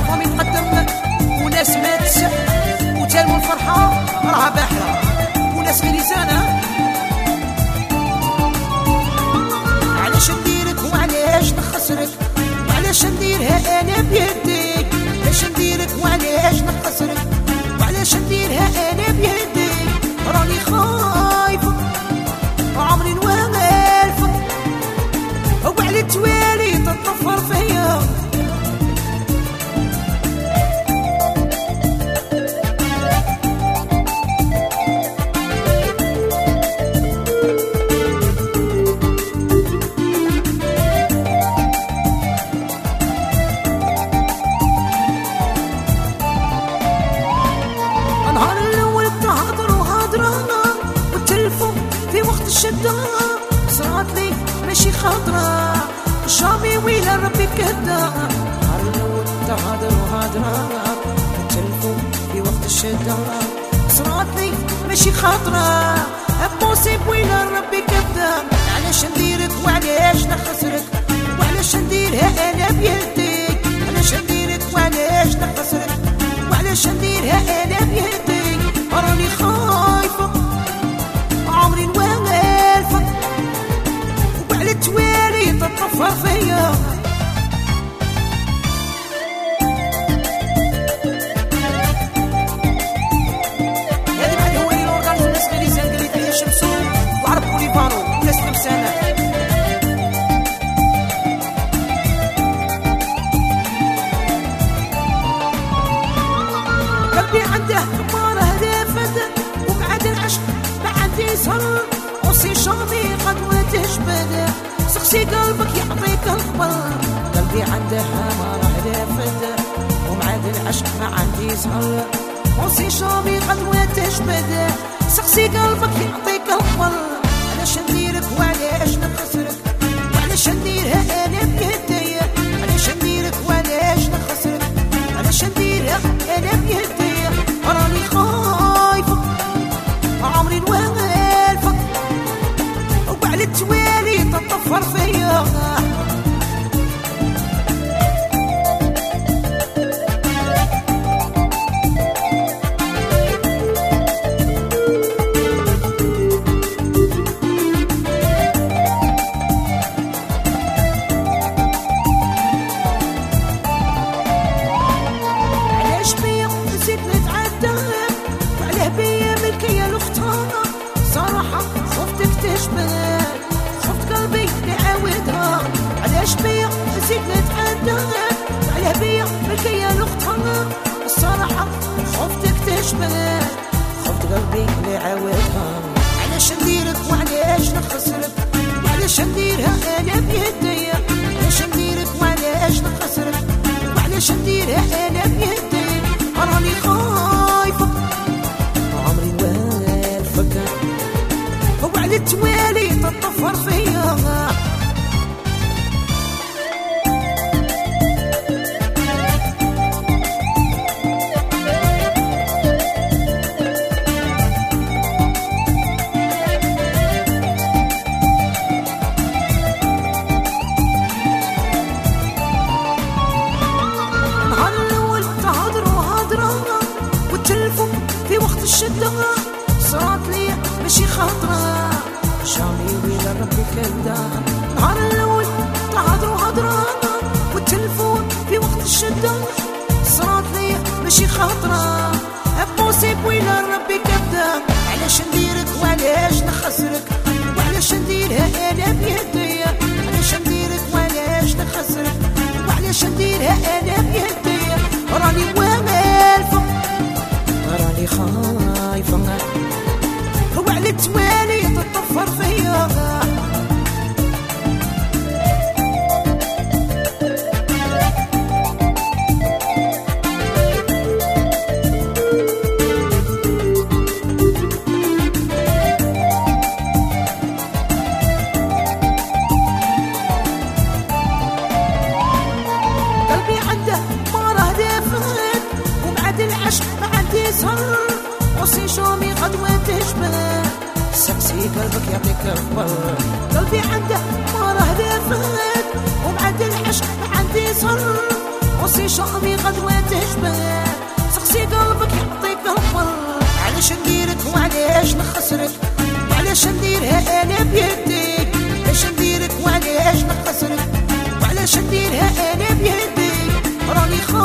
تليفون يتقدم وناس مات وتالو الفرحة راها باحرة وناس غير يزانة. علاش نديرك وعلاش نخسرك وعلاش نديرها انا بيدي، علاش نديرك وعلاش نخسرك وعلاش نديرها انا بيدي. راني خايفة عمري نوالفة وعلى التوالي تطفر فيا. النهار الاول تهضروا هضرة والتلفون في وقت الشدة صارت لي ماشي خضرة جامي ويلا ربي كدا. النهار الاول تهضروا هضرة والتلفون في وقت الشدة صارت لي ماشي خضرة بوسيب ويلا ربي كدا. علاش نديرك وعلاش نخسرك وعلاش نديرها انا بيدي، علاش نديرك وعلاش نخسرك وعلاش نديرها انا بيدي. راني خايفة عمري نوالفة وعلى التوالي تطفر فيا. هذا بعد هو اللي اورغانيز الناس غير يزال قال لي تحية شمسو وعرب بوليفانو ناس لمسانة. قلبي عنده مرة هدافة وبعد العشق ما عندي سهر وسي شامي قد وتجبد سقسي قلبك يعطيك الخبر. قلبي عنده مرة هدافة وبعد العشق ما عندي سهر وسي شامي قد وتجبد سقسي قلبك يعطيك الخبر. علاش نديرك وعلاش نخسرك وعلاش نديرها انا بيدي، علاش نديرك وعلاش نخسرك علاش نديرها انا بيدي. راني خايفة عمري نوالفة وعلى التوالي تطفر فيا. علاش بيا نسيت نتعدى وعلاه بيا ملكية الاختار صراحة خفتك تجبد خفت قلبي يعاودها. علاش بيا نسيت نتعدى وعلاه بيا ملكية الاختار الصراحة خفتك تجبد خفت قلبي يعاودها. علاش نديرك وعلاش نخسرك وعلاش نديرها انا بيدي، علاش نديرك وعلاش نخسرك وعلاش نديرها انا بيدي. راني خايفة عمري نوالفك وعلى التوالي تطفر فيا. النهار الاول تهضروا هضرة والتلفون في وقت الشدة صارت لي ماشي خاطرة جامي ويلا ربي كدا. النهار الاول تهضروا هضرة والتلفون في وقت الشدة صارت لي ماشي خاطرة بوسيب ويلا ربي كدا. علاش نديرك وعلاش نخسرك وعلاش نديرها انا بيدي، علاش نديرك وعلاش نخسرك وعلاش نديرها انا بيدي. راني والفة راني خايفة وعلى التوالي تطفر فيا. قلبي عنده مرة هدافة وبعد العشق ما عندي سهر وصي شومي قد وتجبد سقسي قلبك يعطيك الخبر. قلبي عنده مرة هدافة وبعد العشق ما عندي سهر وصي شامي غدوة تجبد سقسي قلبك يعطيك الخبر علاش نديرك وعلاش نخسرك وعلاش نديرها انا بيدي علاش نديرك وعلاش نخسرك وعلاش نديرها انا بيدي راني